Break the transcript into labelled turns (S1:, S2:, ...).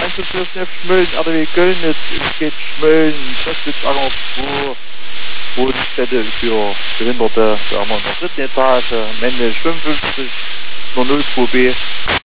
S1: Grenze für Schmölln, RDW Göllnitz, es geht Schmölln, Postwitzanger 2, Wohnstätte für Behinderte, da haben wir in der dritten Etage, am Ende 55, nur 02B.